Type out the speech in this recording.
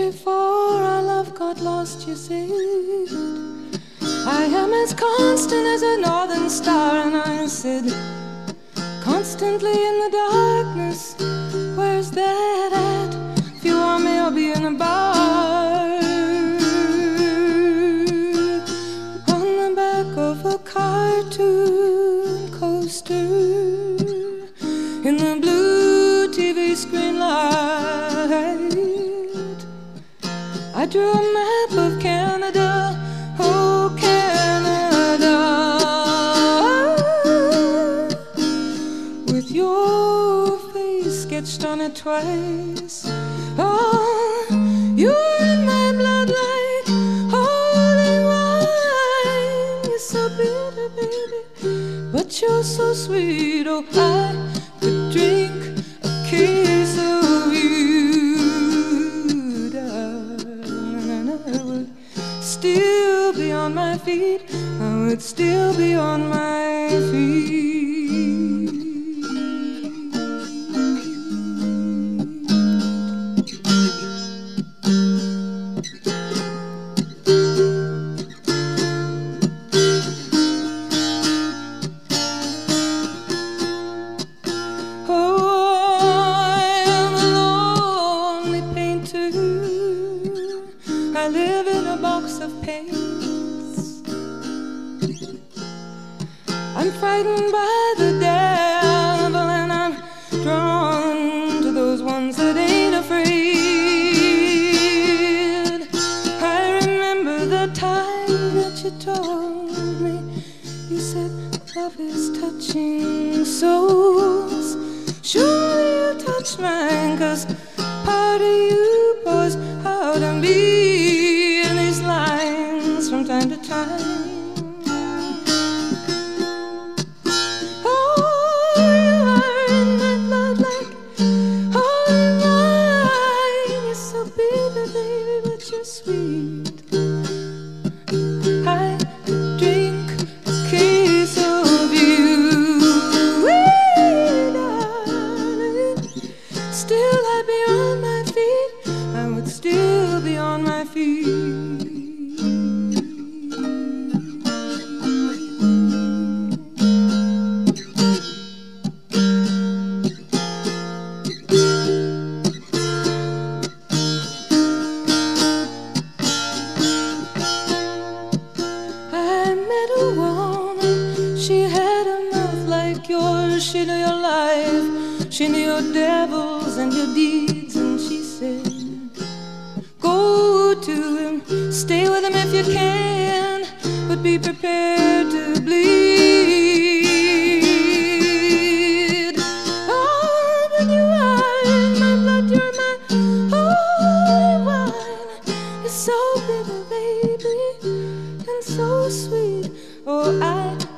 before our love got lost, you said, I am as constant as a northern star. And I said, constantly in the darkness, where's that at? If you want me, I'll be in the bar, on the back of a cartoon coaster, in the blue TV screen light. I drew a map of Canada, oh Canada, with your face sketched on it twice. Oh, you're in my blood like holy wine. You're so bitter, baby, but you're so sweet. Oh, I could drink a case of you, darling, and I would still be on my feet. I would still be on my feet. I live in a box of paints. I'm frightened by the devil, and I'm drawn to those ones that ain't afraid. I remember the time that you told me, you said love is touching souls. Surely you touch mine, 'cause part of you pours out of me from time to time. Oh, you are in my blood like holy wine. You're so bitter, baby, but you're sweet. I could drink a case of you, darling. Still I'd be on my feet. I would still be on my feet. She had a mouth like yours. She knew your life, she knew your devils and your deeds. And she said, go to him, stay with him if you can, but be prepared to bleed. Oh, but you are in my blood, you're my holy wine. You're so bitter, baby, and so sweet. Oh, I